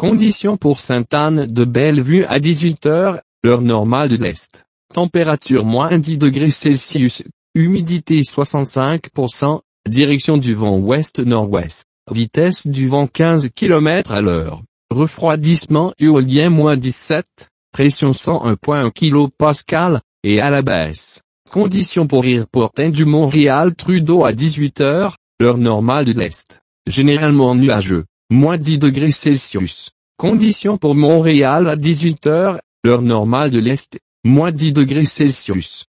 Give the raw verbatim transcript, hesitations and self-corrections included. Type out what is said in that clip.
Conditions pour Sainte-Anne-de-Bellevue à dix-huit heures, heure normale de l'Est. Température moins dix degrés Celsius, humidité soixante-cinq pour cent, direction du vent ouest-nord-ouest, vitesse du vent quinze kilomètres à l'heure, refroidissement éolien moins dix-sept, pression cent un virgule un kilopascal, et à la baisse. Conditions pour Aéroport du Montréal-Trudeau à dix-huit heures, heure normale de l'Est. Généralement nuageux, moins dix degrés Celsius. Conditions pour Montréal à dix-huit heures, heure normale de l'Est, moins dix degrés Celsius.